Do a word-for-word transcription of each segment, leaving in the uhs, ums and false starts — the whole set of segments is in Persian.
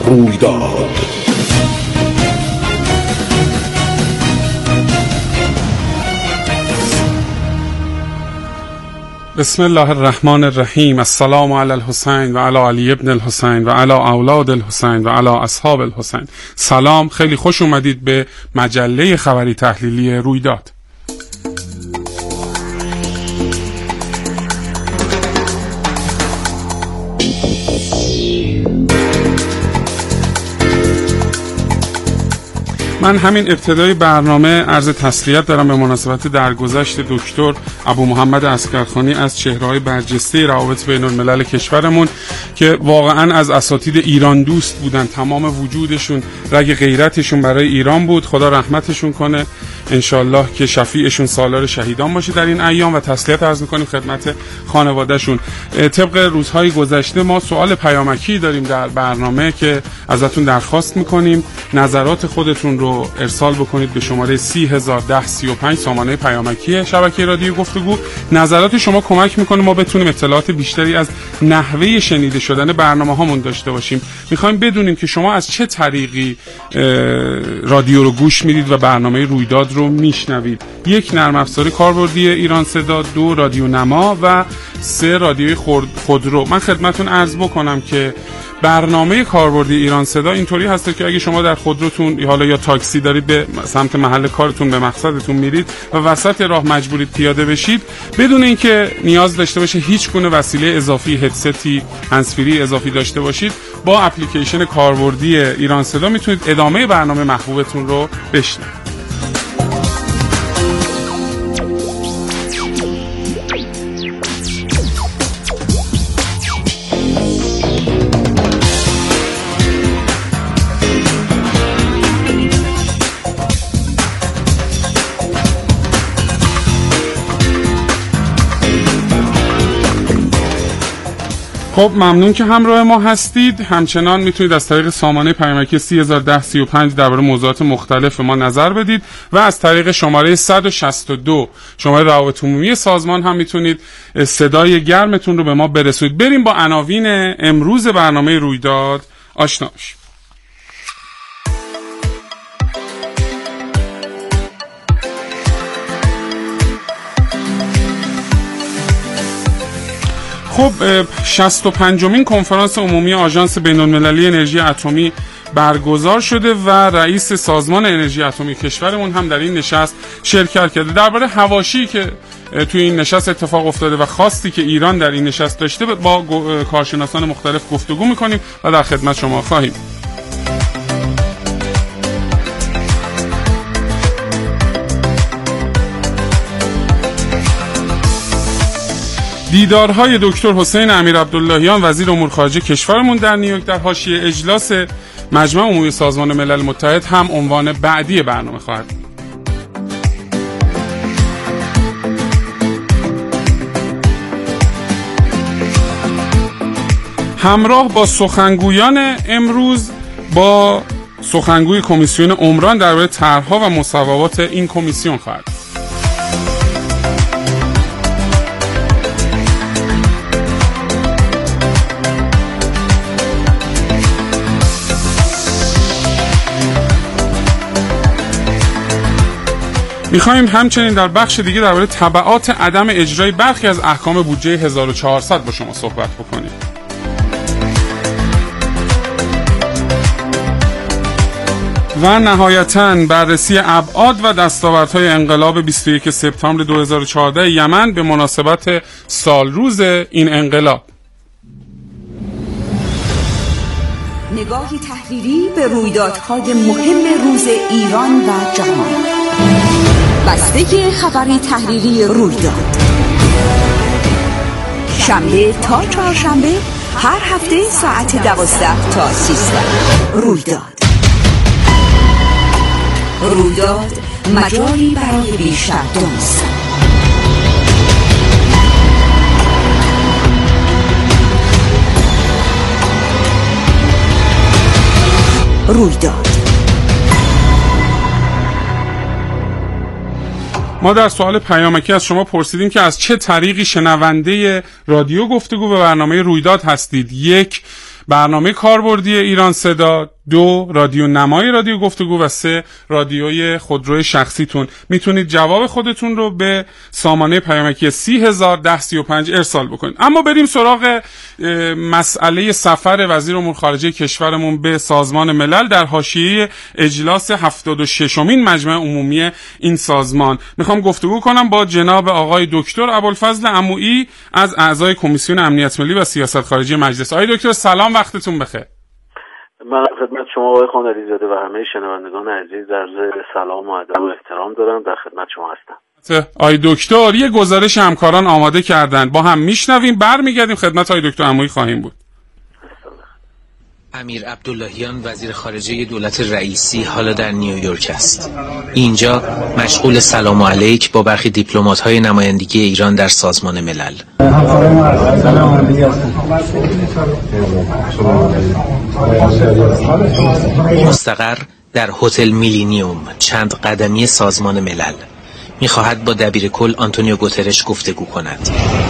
رویداد. بسم الله الرحمن الرحیم. السلام علی الحسین و علی علی ابن الحسین و علی اولاد الحسین و علی اصحاب الحسین. سلام، خیلی خوش اومدید به مجله خبری تحلیلی رویداد. من همین ابتدای برنامه عرض تسلیت دارم به مناسبت درگذشت دکتر ابو محمد عسکرخانی از چهره‌های برجسته روابط بین الملل کشورمون که واقعا از اساتید ایران دوست بودن. تمام وجودشون رگ غیرتشون برای ایران بود. خدا رحمتشون کنه، انشالله که شفیعشون سالار شهیدان باشه در این ایام، و تسلیت عرض میکنیم خدمت خانوادهشون. طبق روزهای گذشته ما سوال پیامکی داریم در برنامه که ازتون درخواست میکنیم نظرات خودتون رو ارسال بکنید به شماره سی هزار ده سی و پنج سامانه پیامکی شبکه رادیو گفتگو. نظرات شما کمک میکنه ما بتونیم اطلاعات بیشتری از نحوه شنیده شدن برنامه هامون داشته باشیم. میخوایم بدونیم که شما از چه طریقی رادیو رو گوش میدید و برنامه رویداد رو میشنوید. یک، نرم افزاری کاربردی ایران صدا، دو، رادیو نما و سه، رادیوی خودرو. من خدمتتون عرض بکنم که برنامه کاربردی ایران صدا اینطوری هست که اگه شما در خودروتون حالا یا تاکسی دارید به سمت محل کارتون به مقصدتون میرید و وسط راه مجبورید پیاده بشید، بدون اینکه نیاز داشته باشه هیچ گونه وسیله اضافی، هدستی، هندزفری اضافی داشته باشید، با اپلیکیشن کاربردی ایران صدا میتونید ادامه برنامه محبوبتون رو بشنوید. خب ممنون که همراه ما هستید. همچنان میتونید از طریق سامانه پیامکی سی هزار ده سی و پنج درباره موضوعات مختلف ما نظر بدید و از طریق شماره صد و شصت و دو شماره روابط عمومی سازمان هم میتونید صدای گرمتون رو به ما برسونید. بریم با عناوین امروز برنامه رویداد آشنا بشیم. خب شصت و پنجمین کنفرانس عمومی آژانس بین‌المللی انرژی اتمی برگزار شده و رئیس سازمان انرژی اتمی کشورمون هم در این نشست شرکت کرده. درباره حواشی که توی این نشست اتفاق افتاده و خواستی که ایران در این نشست داشته با کارشناسان مختلف گفتگو می‌کنیم و در خدمت شما خواهیم. دیدارهای دکتر حسین امیرعبداللهیان وزیر امور خارجه کشورمون در نیویورک در حاشیه اجلاس مجمع عمومی سازمان ملل متحد هم عنوان بعدی برنامه خواهد بود. همراه با سخنگویان امروز با سخنگوی کمیسیون عمران درباره طرح‌ها و مصوبات این کمیسیون خواهد. میخوایم همچنین در بخش دیگه درباره تبعات عدم اجرای برخی از احکام بودجه هزار و چهارصد با شما صحبت بکنیم. و نهایتاً بررسی ابعاد و دستاوردهای انقلاب بیست و یکم سپتامبر دو هزار و چهارده یمن به مناسبت سالروز این انقلاب. نگاهی تحلیلی به رویدادهای مهم روز ایران و جهان. بسته خبری تحلیلی رویداد شنبه تا چهارشنبه هر هفته ساعت دوازده تا سیزده. رویداد رویداد مجالی برای بیشتر دانستن. رویداد. ما در سوال پیامکی از شما پرسیدیم که از چه طریقی شنونده رادیو گفتگو به برنامه رویداد هستید. یک، برنامه کاربردی ایران صدا، دو رادیو نمای رادیو گفتگو و سه رادیوی خودروی شخصیتون. میتونید جواب خودتون رو به سامانه پیامکی سی هزار ده سی و پنج ارسال بکنید. اما بریم سراغ مسئله سفر وزیر امور خارجه کشورمون به سازمان ملل در حاشیه اجلاس هفتاد و ششمین مجمع عمومی این سازمان. میخوام گفتگو کنم با جناب آقای دکتر ابوالفضل عمویی از اعضای کمیسیون امنیت ملی و سیاست خارجی مجلس. آقای دکتر سلام، وقتتون بخیر. من خدمت شما آقای خانعلی زاده و همه شنوندگان عزیز عرض سلام و ادب و احترام دارم. در خدمت شما هستم. آقای دکتر یه گزارش همکاران آماده کردن، با هم میشنویم، برمیگردیم خدمت آقای دکتر عمویی خواهیم بود. امیر عبداللهیان وزیر خارجه دولت رئیسی حالا در نیویورک است. اینجا مشغول سلام علیک با برخی دیپلمات‌های نمایندگی ایران در سازمان ملل. مستقر در هتل میلینیوم چند قدمی سازمان ملل می‌خواهد با دبیر کل آنتونیو گوترش گفتگو کند.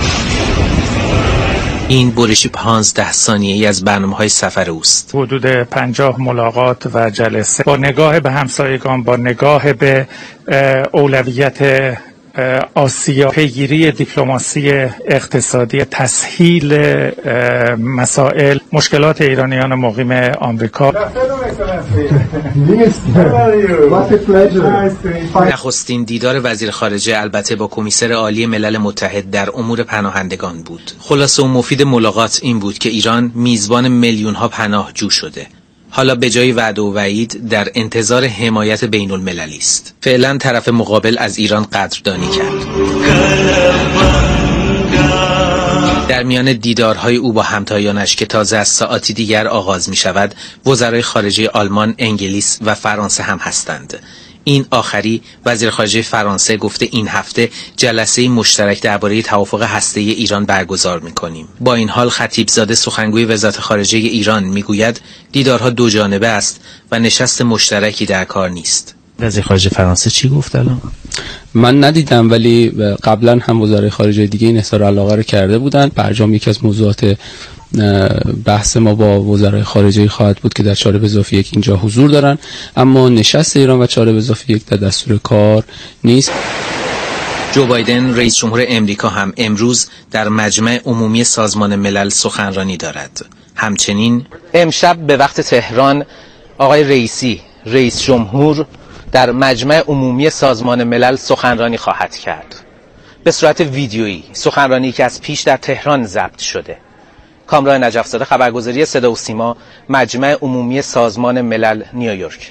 این برشی پانزده ثانیه‌ای از برنامه‌های سفر اوست. حدود پنجاه ملاقات و جلسه با نگاه به همسایگان، با نگاه به اولویت آسیا، پیگیری دیپلماسی اقتصادی، تسهیل مسائل، مشکلات ایرانیان مقیم آمریکا. نخستین دیدار وزیر خارجه البته با کمیسر عالی ملل متحد در امور پناهندگان بود. خلاصه و مفید ملاقات این بود که ایران میزبان میلیون ها پناهجو شده. حالا به جای وعده و وعید در انتظار حمایت بین المللی است. فعلا طرف مقابل از ایران قدردانی کرد. در میان دیدارهای او با همتایانش که تازه از ساعاتی دیگر آغاز می شود، وزرای خارجه آلمان، انگلیس و فرانسه هم هستند. این آخری وزیر خارجه فرانسه گفته این هفته جلسه مشترک درباره توافق هسته‌ای ایران برگزار می‌کنیم. با این حال خطیبزاده سخنگوی وزارت خارجه ایران میگوید دیدارها دو جانبه است و نشست مشترکی در کار نیست. وزیر خارجه فرانسه چی گفت الان؟ من ندیدم، ولی قبلا هم وزرای خارجه دیگه این اظهار علاقه رو کرده بودن. برجام یکی از موضوعات بحث ما با وزرای خارجه خواهد بود که در چارب اضافی یک اینجا حضور دارن، اما نشست ایران و چارب اضافی یک در دستور کار نیست. جو بایدن رئیس جمهور امریکا هم امروز در مجمع عمومی سازمان ملل سخنرانی دارد. همچنین امشب به وقت تهران آقای رئیسی رئیس جمهور در مجمع عمومی سازمان ملل سخنرانی خواهد کرد. به صورت ویدیویی، سخنرانی که از پیش در تهران ضبط شده. کامران نجف‌زاده، خبرگزاری صدا و سیما، مجمع عمومی سازمان ملل، نیویورک.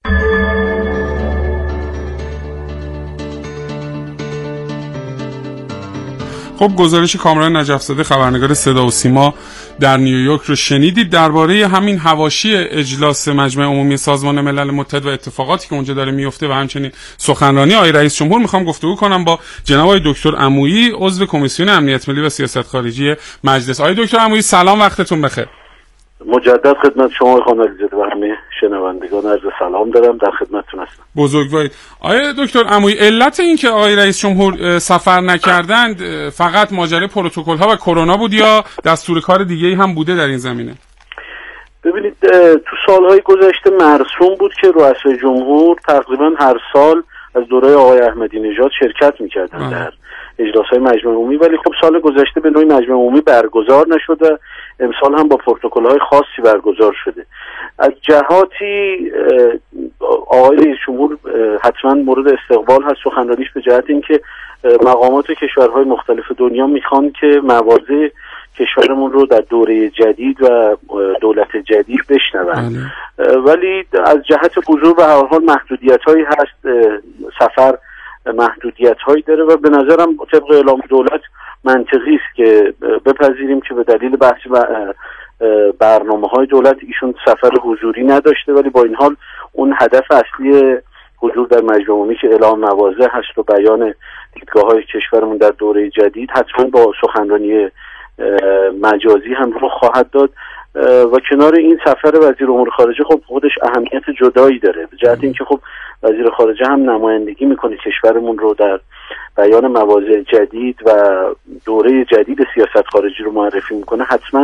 خب گزارش کامران نجف‌زاده خبرنگار صدا و سیما در نیویورک رو شنیدید. درباره همین حواشی اجلاس مجمع عمومی سازمان ملل متحد و اتفاقاتی که اونجا داره میفته و همچنین سخنرانی آقای رئیس جمهور میخوام گفتگو کنم با جناب آقای دکتر عمویی، عضو کمیسیون امنیت ملی و سیاست خارجی مجلس. آقای دکتر عمویی سلام، وقتتون بخیر. مجدد خدمت شما خانعلی زاده و همه شنوندگان عرض سلام دارم. در خدمتتون هستم. بزرگوارید. آقای دکتر عمویی، علت این که آقای رئیس جمهور سفر نکردند فقط ماجرای پروتکل ها و کرونا بود یا دستور کار دیگه‌ای هم بوده در این زمینه؟ ببینید، تو سالهای گذشته مرسوم بود که رؤسای جمهور تقریبا هر سال از دوره آقای احمدی نژاد شرکت می‌کردند در اجلاس‌های مجمع عمومی، ولی خب سال گذشته به نوعی مجمع عمومی برگزار نشده. امسال هم با پروتکل‌های خاصی برگزار شده. از جهاتی آقای رئیس جمهور حتما مورد استقبال هست. سخنرانیش به جهت اینکه مقامات کشورهای مختلف دنیا میخوان که مواضع کشورمون رو در دوره جدید و دولت جدید بشنون، ولی از جهت حضور به هر حال محدودیت‌هایی هست. سفر محدودیت‌هایی داره و به نظرم طبق اعلام دولت منطقی است که بپذیریم که به دلیل بحث برنامه‌های دولت ایشون سفر حضوری نداشته، ولی با این حال اون هدف اصلی حضور در مجمع عمومی که اعلام مواضع هست و بیان دیدگاه‌های کشورمون در دوره جدید حتما با سخنرانی مجازی هم رخ خواهد داد و کنار این سفر وزیر امور خارجه خب خودش اهمیت جدایی داره به جهت اینکه خب وزیر خارجه هم نمایندگی میکنه کشورمون رو در بیان مواضع جدید و دوره جدید سیاست خارجی رو معرفی میکنه. حتما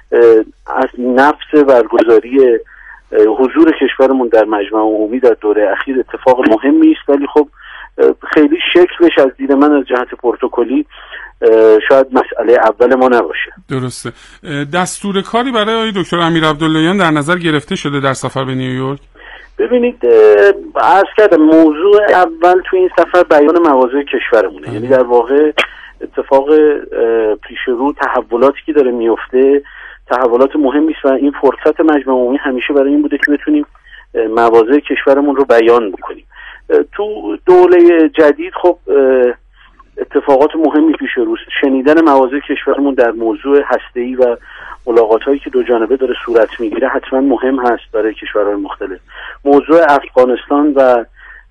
از نفس برگزاری حضور کشورمون در مجمع عمومی در دوره اخیر اتفاق مهمی است، ولی خب خیلی شکلش از دید من از جهت پروتکلی شاید مسئله اول ما نباشه. درسته. دستور کاری برای آقای دکتر امیر عبداللهیان در نظر گرفته شده در سفر به نیویورک؟ ببینید عرض کردم موضوع اول تو این سفر بیان مواضع کشورمونه، یعنی در واقع اتفاق پیش رو تحولاتی که داره میفته تحولات مهمی است و این فرصت مجمع عمومی همیشه برای این بوده که بتونیم مواضع کشورمون رو بیان بکنیم. تو دوره جدید خب اتفاقات مهمی پیش روست. شنیدن مواضع کشورمون در موضوع هسته‌ای و ملاقات‌هایی که دو جانبه داره صورت میگیره حتما مهم هست برای کشورهای مختلف. موضوع افغانستان و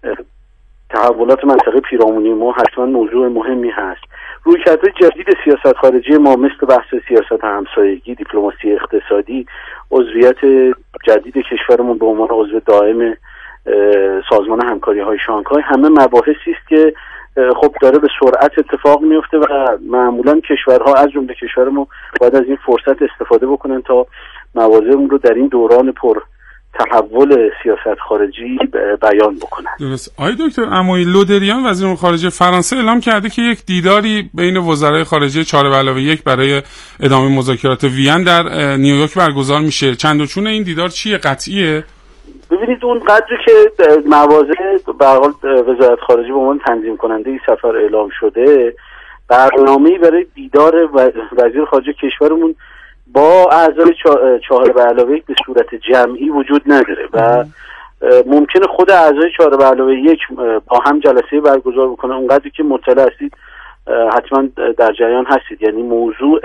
تحولات منطقه پیرامونی ما حتما موضوع مهمی هست. رویکردهای جدید سیاست خارجی ما مثل بحث سیاست همسایگی، دیپلماسی اقتصادی، عضویت جدید کشورمون به عنوان عضو دائم سازمان همکاری‌های شانگهای، همه مباحثی است که خب داره به سرعت اتفاق میفته و معمولا کشورها از جمله کشور ما باید از این فرصت استفاده بکنن تا مواضعمون رو در این دوران پر تحول سیاست خارجی بیان بکنن. درست. آقای دکتر عمویی، لودریان وزیر امور خارجه فرانسه اعلام کرده که یک دیداری بین وزرای خارجه چهار به علاوه یک برای ادامه مذاکرات وین در نیویورک برگزار میشه. چند و چون این دیدار چیه؟ قطعیه؟ ببینید اون قدری که مواضع به هر حال وزارت خارجه به عنوان تنظیم کننده این سفر اعلام شده، برنامه‌ای برای دیدار وزیر خارجه کشورمون با اعضای چهار به علاوه یک به صورت جمعی وجود نداره و ممکنه خود اعضای چهار به علاوه یک با هم جلسه برگزار بکنن. اونقدری که مطلع هستید حتما در جریان هستید، یعنی موضوع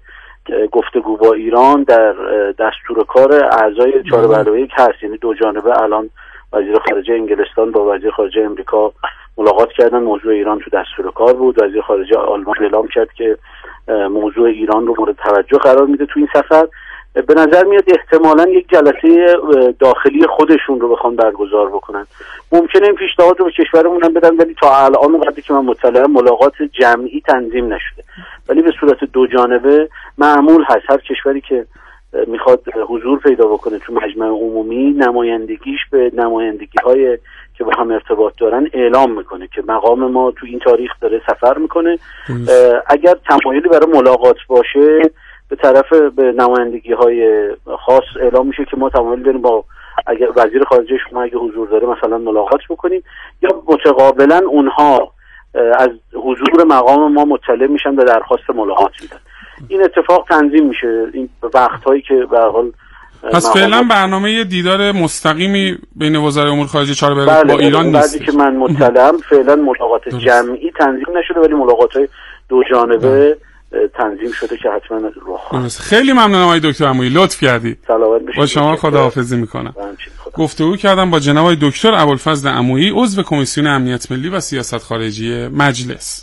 گفتگو با ایران در دستور کار اعضای چهار به علاوه یک هست، یعنی دو جانبه الان وزیر خارجه انگلستان با وزیر خارجه امریکا ملاقات کردن، موضوع ایران تو دستور کار بود. وزیر خارجه آلمان اعلام کرد که موضوع ایران رو مورد توجه قرار میده تو این سفر. به نظر میاد احتمالاً یک جلسه داخلی خودشون رو بخوان برگزار بکنن. ممکنه این پیشنهاد رو به کشورمون هم بدن، ولی تا الان وقتی که من مطلعم ملاقات جمعی تنظیم نشده، ولی به صورت دو جانبه معمول هست. هر کشوری که میخواد حضور پیدا بکنه تو مجمع عمومی نمایندگیش به نمایندگی های که با هم ارتباط دارن اعلام میکنه که مقام ما تو این تاریخ داره سفر میکنه. اگر تمایلی برای ملاقات باشه به طرف به نمایندگی های خاص اعلام میشه که ما تمایل داریم با اگر وزیر خارجه شما اگه حضور داره مثلا ملاقات بکنیم، یا متقابلا اونها از حضور مقام ما مطلع میشن و درخواست ملاقات میدن. این اتفاق تنظیم میشه این وقتایی که به هر حال. پس فعلا برنامه دیدار مستقیمی بین وزرای امور خارجه چهار به علاوه با ایران نیست. بعدی که من مطلعم فعلا ملاقات جمعی تنظیم نشده، ولی ملاقات‌های دو جانبه تنظیم شده که حتما رخ. خیلی ممنونم آقای دکتر عمویی، لطف کردید. سلامت باشید. با شما خداحافظی میکنم. گفتگو کردم با جناب آقای دکتر ابوالفضل عمویی، عضو کمیسیون امنیت ملی و سیاست خارجی مجلس.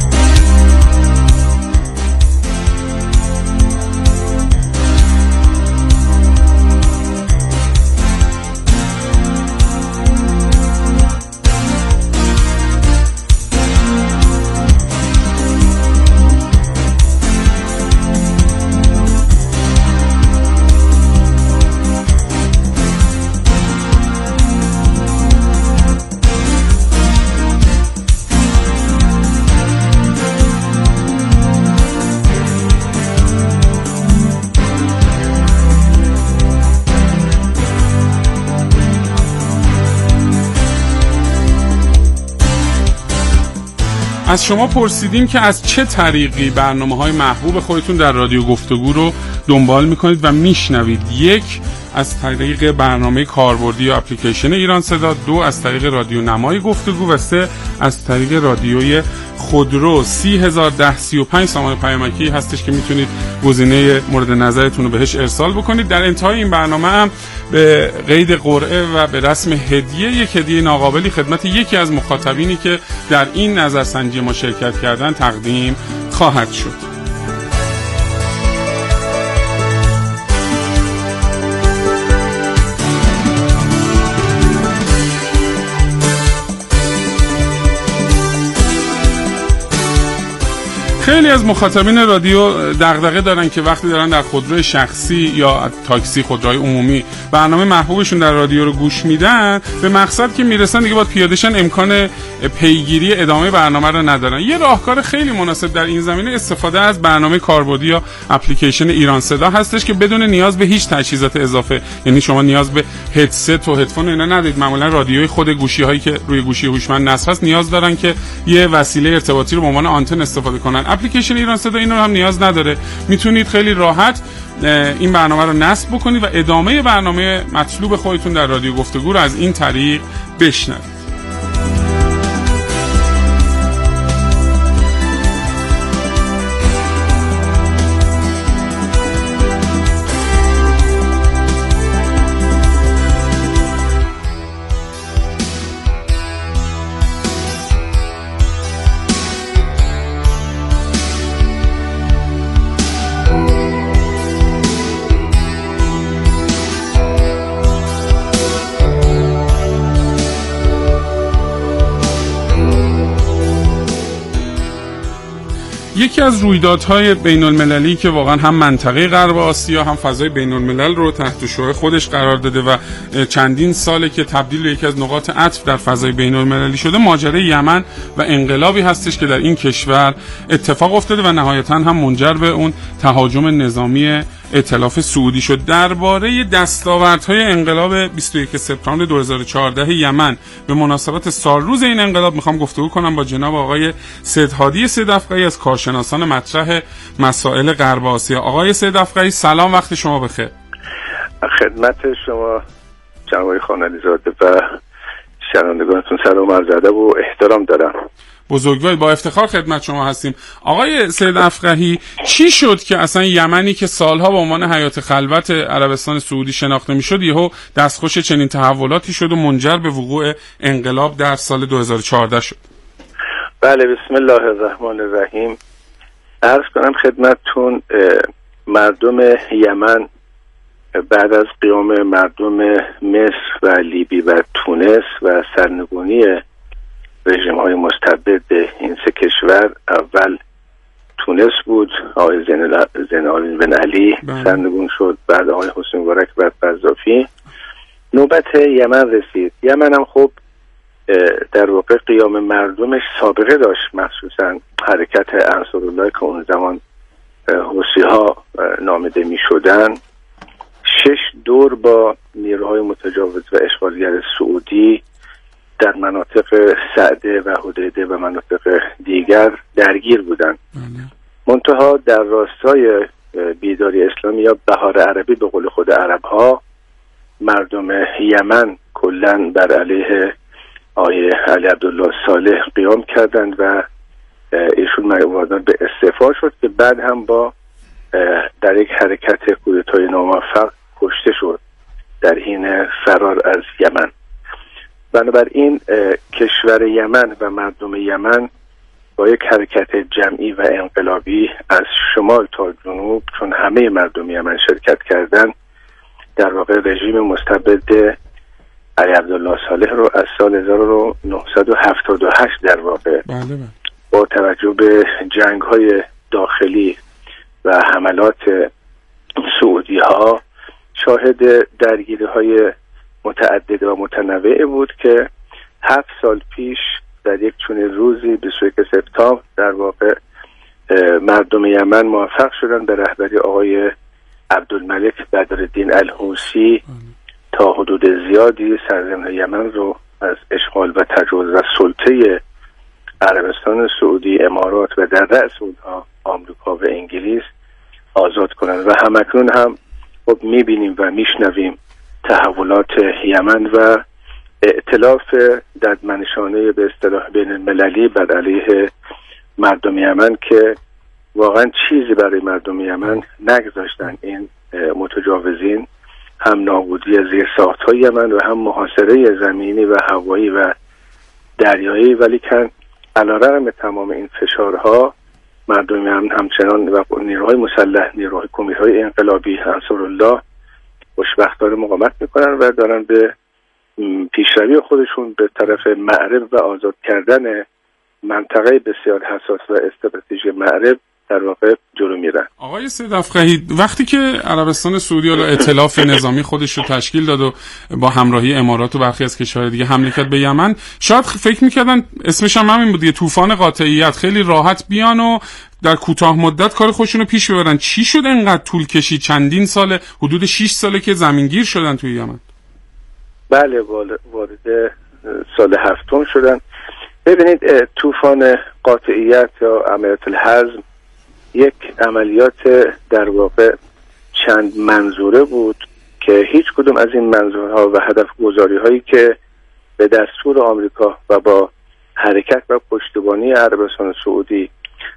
از شما پرسیدیم که از چه طریقی برنامه‌های محبوب خودتون در رادیو گفتگو رو دنبال میکنید و میشنوید. یک، از طریق برنامه کاربردی یا اپلیکیشن ایران صدا، دو از طریق رادیو نمای گفتگو و سه از طریق رادیوی خودرو. سی هزار ده سی و پنج سامانه پیامکی هستش که میتونید گزینه مورد نظرتون رو بهش ارسال بکنید. در انتهای این برنامه هم به قید قرعه و به رسم هدیه یک هدیه ناقابلی خدمت یکی از مخاطبینی که در این نظرسنجی ما شرکت کردن تقدیم خواهد شد. خیلی از مخاطبین رادیو دغدغه دارن که وقتی دارن در خودروی شخصی یا تاکسی، خودروهای عمومی، برنامه محبوبشون در رادیو رو گوش میدن، به مقصد که میرسن دیگه باید پیادهشن، امکان پیگیری ادامه برنامه رو ندارن. یه راهکار خیلی مناسب در این زمینه استفاده از برنامه کاربردی یا اپلیکیشن ایران صدا هستش که بدون نیاز به هیچ تجهیزات اضافه، یعنی شما نیاز به هدست و هدفون اینا ندارید. معمولا رادیوی خود گوشی هایی که روی گوشی هوشمند نصب است نیاز دارن که یه وسیله ارتباطی رو به عنوان آنتن استفاده کنن. اپلیکیشن ایران صدا اینو هم نیاز نداره. میتونید خیلی راحت این برنامه رو نصب بکنید و ادامه برنامه مطلوب خودتون در رادیو گفتگو رو از این طریق بشنوید. یکی از رویدادهای بین المللی که واقعا هم منطقه غرب آسیا هم فضای بین الملل رو تحت شعاع خودش قرار داده و چندین ساله که تبدیل به یکی از نقاط عطف در فضای بین المللی شده، ماجرای یمن و انقلابی هستش که در این کشور اتفاق افتاده و نهایتاً هم منجر به اون تهاجم نظامی ائتلاف سعودی شد. درباره دستاوردهای انقلاب بیست و یکم سپتامبر دو هزار و چهارده یمن به مناسبت سالروز این انقلاب میخوام گفتگو کنم با جناب آقای سید هادی سیدافقی از کارشناسان مطرح مسائل غرب آسیا. آقای سیدافقی سلام، وقت شما بخیر. خدمت شما جناب خانعلیزاده و شنوندگانتون سلام عرض ادب و احترام دارم. بزرگوار، با افتخار خدمت شما هستیم. آقای سیدافقی، چی شد که اصلا یمنی که سالها به عنوان حیات خلوت عربستان سعودی شناخته میشد یهو دستخوش چنین تحولاتی شد و منجر به وقوع انقلاب در سال دو هزار و چهارده شد؟ بله، بسم الله الرحمن الرحیم. عرض کنم خدمتتون مردم یمن بعد از قیام مردم مصر و لیبی و تونس و سرنگونی رژیم های مستبد این سه کشور، اول تونس بود، آقای زین العابدین بن علی سرنگون شد، بعد آقای حسنی مبارک، بعد قذافی، نوبت یمن رسید. یمن هم خب در واقع قیام مردمش سابقه داشت، مخصوصا حرکت انصارالله که اون زمان حوثی ها نامیده می شدن. شش دور با نیروهای متجاوز و اشغالگر سعودی در مناطق سعده و حدیده و مناطق دیگر درگیر بودند. منتها در راستای بیداری اسلامی یا بهار عربی به قول خود عرب ها، مردم یمن کلن بر علیه آقای علی عبدالله صالح قیام کردند و ایشون وادار به استعفا شد که بعد هم با در یک حرکت کودتای ناموفق کشته شد در حین فرار از یمن. بنابراین کشور یمن و مردم یمن با یک حرکت جمعی و انقلابی از شمال تا جنوب، چون همه مردم یمن شرکت کردن، در واقع رژیم مستبد علی عبدالله صالح رو از سال هزار و نهصد و هفتاد و هشت در واقع با توجه به جنگ های داخلی و حملات سعودی ها شاهد درگیری های متعدد و متنوع بود که هفت سال پیش در یک چنین روزی بیست و یکم سپتامبر در واقع مردم یمن موفق شدن به رهبری آقای عبدالملک بدرالدین الحوثی تا حدود زیادی سرزمین یمن رو از اشغال و تجاوز و سلطه عربستان سعودی، امارات و در رأس اونها آمریکا و انگلیس آزاد کنند. و همکنون هم خب میبینیم و میشنویم تحولات یمن و ائتلاف ددمنشانه به اصطلاح بین المللی بر علیه مردم یمن که واقعا چیزی برای مردم یمن نگذاشتن. این متجاوزین هم نابودی زیرساخت‌های یمن و هم محاصره زمینی و هوایی و دریایی، ولی کن علیرغم تمام این فشارها مردم یمن همچنان و نیروهای مسلح، نیروهای کمیته انقلابی انصارالله خوشبختانه مقاومت میکنن و دارن به پیشروی خودشون به طرف معرب و آزاد کردن منطقه بسیار حساس و استراتژی معرب در واقع جلو میرن. آقای سید افقهی، وقتی که عربستان سعودی حالا ائتلاف نظامی خودش رو تشکیل داد و با همراهی امارات و برخی از کشورهای دیگه حمله کرد به یمن، شاید فکر می‌کردن اسمش هم همین بود دیگه، طوفان قاطعیت، خیلی راحت بیان و در کوتاه مدت کار خودشون رو پیش ببرن. چی شد اینقدر طول کشید؟ چندین سال، حدود شش ساله که زمینگیر شدن توی یمن. بله، وارد سال هفتم شدن. ببینید، طوفان قاطعیت یا عملیات الحزم یک عملیات در واقع چند منظوره بود که هیچ کدوم از این منظورها و هدف گذاری هایی که به دستور آمریکا و با حرکت و پشتیبانی عربستان سعودی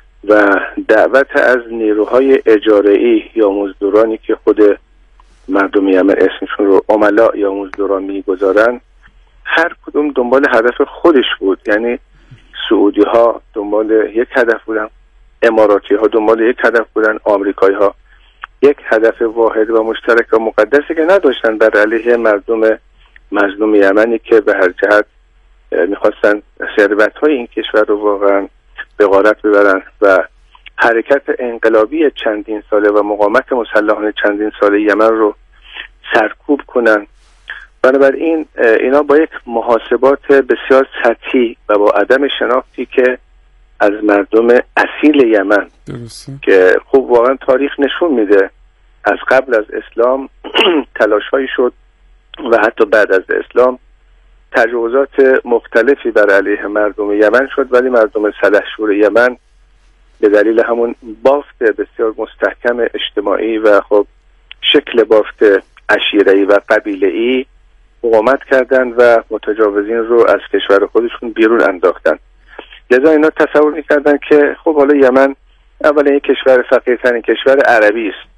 و دعوت از نیروهای اجاره‌ای یا مزدورانی که خود مردم یمن اسمشون رو عملا یا مزدوران میگذارن، هر کدوم دنبال هدف خودش بود. یعنی سعودی ها دنبال یک هدف بودن، اماراتی ها دنبال یک هدف بودن، آمریکایی ها یک هدف واحد و مشترک و مقدسی که نداشتن بر علیه مردم مظلوم یمنی که به هر جهت میخواستن ثروت های این کشور رو واقعا به غارت ببرن و حرکت انقلابی چندین ساله و مقاومت مسلحانه چندین ساله یمن رو سرکوب کنن. بنابراین اینا با یک محاسبات بسیار سطحی و با عدم شناختی که از مردم اصیل یمن درسته. که خوب واقعا تاریخ نشون میده از قبل از اسلام تلاش‌هایی شد و حتی بعد از اسلام تجاوزات مختلفی بر علیه مردم یمن شد، ولی مردم سلحشور یمن به دلیل همون بافت بسیار مستحکم اجتماعی و خب شکل بافت عشیره‌ای و قبیله‌ای مقاومت کردن و متجاوزین رو از کشور خودشون بیرون انداختن. لذا اینا تصور می‌کردن که خب حالا یمن اولا یک کشور فقیرترین کشور عربی است،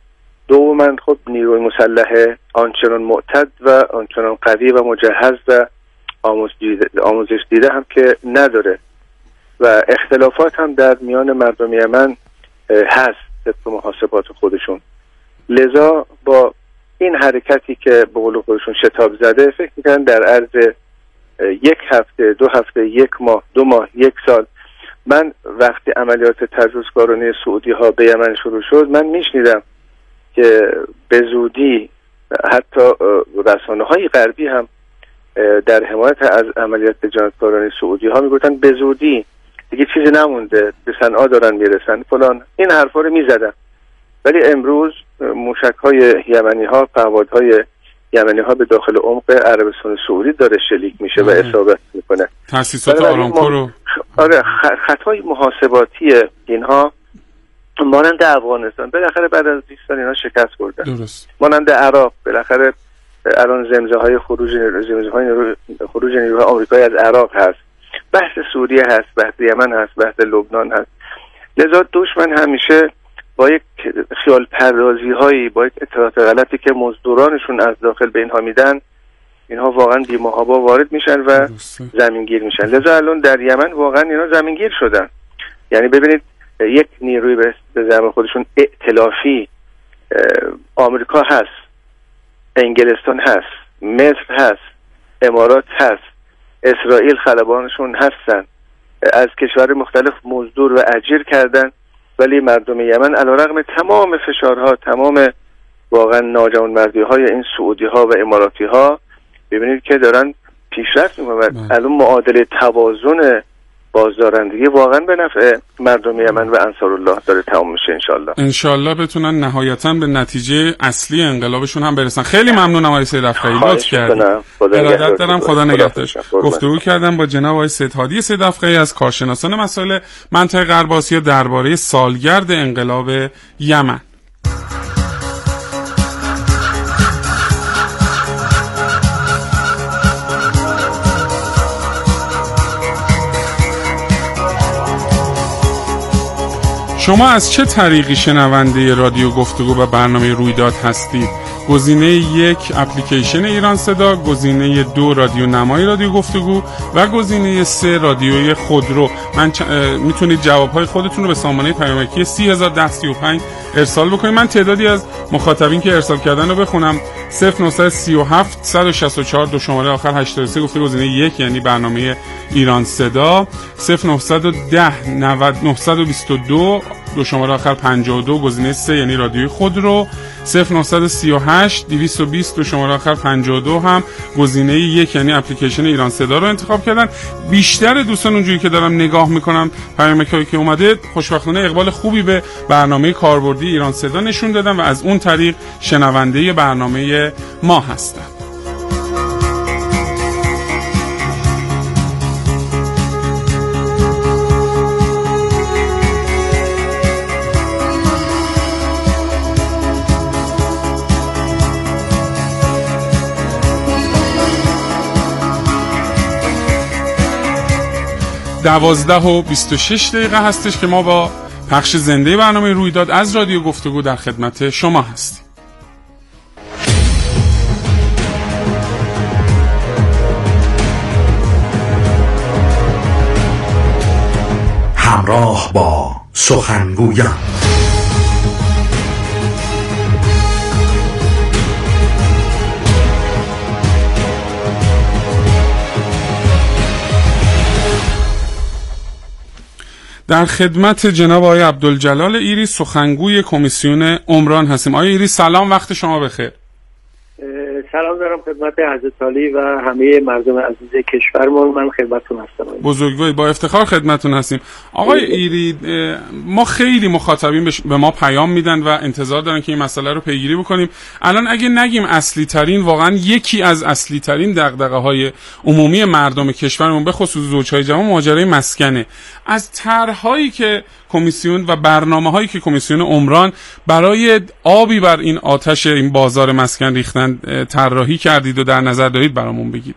دوما خب نیروی مسلح آنچنان معتد و آنچنان قوی و مجهز و آموزش دیده هم که نداره و اختلافات هم در میان مردم یمن هست طبق محاسبات خودشون. لذا با این حرکتی که به قول خودشون شتاب زده، فکر میکنن در عرض یک هفته، دو هفته، یک ماه، دو ماه، یک سال. من وقتی عملیات تجاوزکارانه سعودی ها به یمن شروع شد، من میشنیدم که به زودی حتی رسانه های غربی هم در حمایت از عملیات جنایتکارانه سعودی ها میگفتن به زودی دیگه چیزی نمونده، به صنعا دارن میرسن فلان، این حرفا رو میزدن. ولی امروز موشک های یمنی ها، پهپادهای یمنی ها به داخل عمق عربستان سعودی داره شلیک میشه و اصابت میکنه. تاسیسات آرامکو رو آره خطای محاسباتی اینها مانند افغانستان بالاخره بعد از بیست سال اینا شکست خوردن. درست. مانند عراق بالاخره الان زمزمه های خروج زمزمه های خروج نیروهای آمریکایی از عراق هست، بحث سوریه هست، بحث یمن هست، بحث لبنان هست. لذا دشمن همیشه با یک خیال پردازی هایی، با یک اطلاعات غلطی که مزدورانشون از داخل به اینها میدن، اینها واقعا بی‌محابا وارد میشن و زمینگیر میشن. لذا الان در یمن واقعا اینا زمینگیر شدن. یعنی ببینید یک نیروی به زعم خودشون ائتلافی، آمریکا هست، انگلستان هست، مصر هست، امارات هست، اسرائیل خلبانشون هستن، از کشور مختلف مزدور و اجیر کردن، ولی مردم یمن علیرغم تمام فشارها، تمام واقعا ناجوانمردی های این سعودی ها و اماراتی ها، ببینید که دارن پیشرفت میکنن. الان معادله توازن بازدارندگی واقعا به نفع مردم یمن و انصارالله داره تمام میشه. انشالله انشالله بتونن نهایتا به نتیجه اصلی انقلابشون هم برسن. خیلی ممنونم آقای سید افقهی، لطف کردید. ارادت دارم، خدا نگهدارش. گفتگو کردم با جناب آقای سید هادی سید افقهی از کارشناسان مسائل منطقه غرب آسیا درباره سالگرد انقلاب یمن. شما از چه طریقی شنونده رادیو گفتگو و برنامه رویداد هستید؟ گزینه یک اپلیکیشن ایران صدا، گزینه دو رادیو نمای رادیو گفتگو و گزینه سه رادیوی خودرو. من چ... میتونید جوابهای خودتون رو به سامانه پیامکی سی هزار و ده سی و پنج ارسال بکنید. من تعدادی از مخاطبین که ارسال کردن رو بخونم. صفر نهصد و سی و هفت صد و شصت و چهار دو شماره آخر هشتاد و سه گفته گزینه یک یعنی برنامه ایران صدا. صفر نهصد و ده نود نهصد و بیست و دو دو شماره آخر پنجاه و دو گزینه سه یعنی رادیوی خود رو، صفر نه سه هشت دویست و بیست دو شماره آخر پنجاه و دو هم گزینه یک یعنی اپلیکیشن ایران صدا رو انتخاب کردن. بیشتر دوستان اونجوری که دارم نگاه میکنم پیامکی که اومده خوشبختانه اقبال خوبی به برنامه کاربردی ایران صدا نشون دادن و از اون طریق شنونده برنامه ما هستن. دوازده و بیست و شش دقیقه هستش که ما با پخش زنده برنامه رویداد از رادیو گفتگو در خدمت شما هستیم. همراه با سخنگویان. در خدمت جناب آقای عبدالجلال ایری سخنگوی کمیسیون عمران هستیم. آقای ایری سلام، وقت شما بخیر. سلام دارم خدمت حضرت عالی و همه مردم عزیز کشورمون. من خدمتتون هستم. بزرگواری، با افتخار خدمتتون هستیم. آقای ایری، ما خیلی مخاطبین به ما پیام میدن و انتظار دارن که این مسئله رو پیگیری بکنیم. الان اگه نگیم اصلی ترین، واقعا یکی از اصلی ترین دغدغه‌های عمومی مردم کشورمون به خصوص زوجهای جوان ماجرای مسکنه. از طرح‌هایی که کمیسیون و برنامه‌هایی که کمیسیون عمران برای آبی بر این آتش این بازار مسکن ریختن طراحی کردید و در نظر دارید برامون بگید.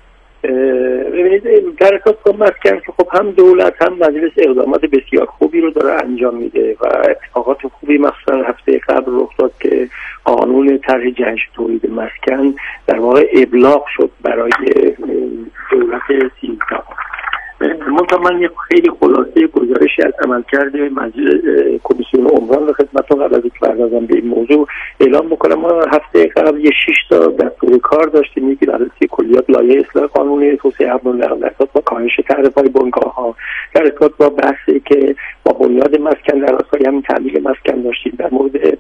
ببینید در اساس مسکن که خب هم دولت هم مجلس اقدامات بسیار خوبی رو داره انجام میده و اتفاقات خوبی مثلا هفته قبل رخ داد که قانون طرح جهش تولید مسکن در واقع ابلاغ شد برای دولت سیزده. منتها من یک خیلی خلاصه گزارشی از عملکرد مجلس کمیسیون عمران رو خدمتتون قبل از اینکه بپردازم به این موضوع اعلام بکنم. ما هفته قبل یه شش تا دستور کار داشتیم. یکی بررسی کلیات لایحه اصلاح قانونی توسعه حمل و نقل در ارتباط با کاهش تعرفه‌های بنگاه‌ها، در ارتباط با بحثی که با بنیاد مسکن در راستای همین تامین مسکن داشتیم، در مورد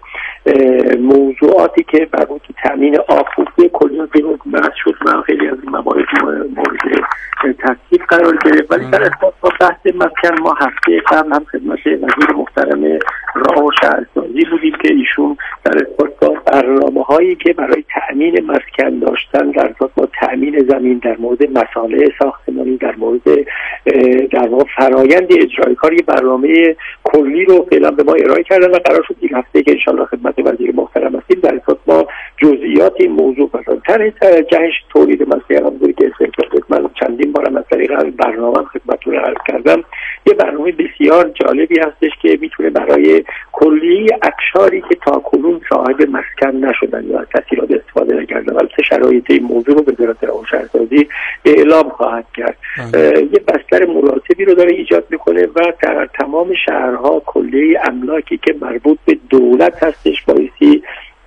موضوعاتی که مربوط به تامین آب بود کلیات رو بحث شد و خیلی از این مباحث مورد تصویب قرار گرفت. ولی در ارتباط با بحث مسکن ما هفته قبل هم خدمت وزیر محترم راه و شهرسازی بودیم که ایشون در ارتباط با برنامه‌هایی که برای تأمین مسکن داشتن، در ارتباط با تأمین زمین، در مورد مصالح ساختمانی، در مورد در واقع فرایند اجرای کاری برنامه کلی رو فعلا به ما ارائه کردن و قرار شد این هفته که انشالله خدمت وزیر محترم هستیم در ارتباط با جزئیات این موضوع مثلا طرح جهش تولید مسکن هم بودی که من چندین بارم از طریق برنامه خدمتتون عرض کردم. یه برنامه بسیار جالبی هستش که میتونه برای کلی اقشاری که تاکنون صاحب مسکن نشدن یا از تسهیلات استفاده نکردن البته شرایط این موضوع رو وزارت راه و شهرسازی اعلام خواهد کرد، یه بستر مناسبی رو داره ایجاد میکنه و در تمام شهرها کلی املاکی که مربوط به دولت هستش بایستی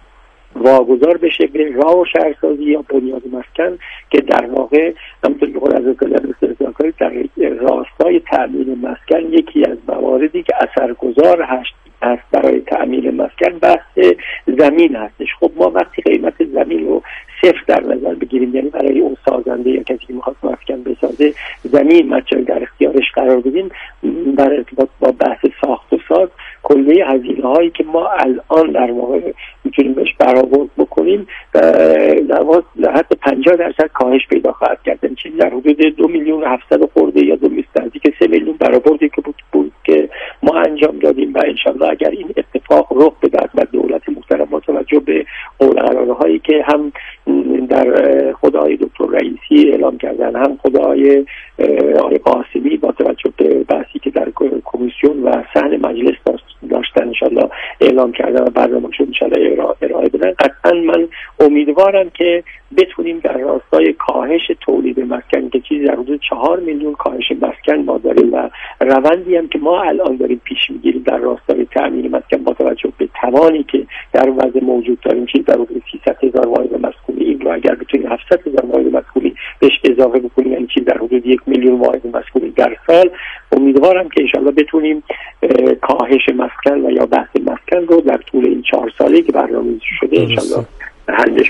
واگذار بشه به راه و شهرسازی یا بنیاد مسکن که در واقع همونطور که خود از استثناکاری در راستای تأمین مسکن یکی از مواردی که اثرگذار هست برای تأمین مسکن بحث زمین هستش. خب ما وقتی قیمت زمین رو صفر در نظر بگیریم، یعنی برای اون سازنده یا کسی که میخواد مسکن بسازه زمین مجال در اختیارش قرار بدیم، در ارتباط با بحث ساخت و ساز کلیه هزینه هایی که ما الان در واقع میتونیم بهش برآورد بکنیم در واقع حتی پنجاه درصد کاهش پیدا خواهد کرد. این چیزی در حدود دو میلیون هفتصد خورده یا دو نزدیک سه میلیون برآوردی که بود, بود که ما انجام دادیم و انشالله اگر این اتفاق رخ بدهد و دولت محترم با توجه به قول‌قرارهایی که هم در خود آقای دکتر رئیسی اعلام کردن هم خود آقای آقای قاسمی با توجه به بحثی که در کمیسیون و صحن مجلس داشتن انشالله اعلام کردن و برنامه‌شون انشالله ارائه بدن، قطعا من امیدوارم که بتونیم در راستای کاهش تولید مسکن که چیزی در حدود چهار میلیون کاهش مسکن ما داریم و روندی هم که ما الان داریم پیش میگیریم در راستای تامین مسکن با توجه به توانی که در وضع موجود داریم، چیزی در حدود سیصد هزار واحد مسکونی، این رو اگر بتونیم هفتصد هزار واحد مسکونی بهش اضافه بکنیم، یعنی چیز در حدود یک میلیون واحد مسکونی در سال. امیدوارم که انشالله بتونیم کاهش مسکن و یا بحث مسکن رو در طول این چهار ساله که برنامه‌ریزی شده انشالله حلش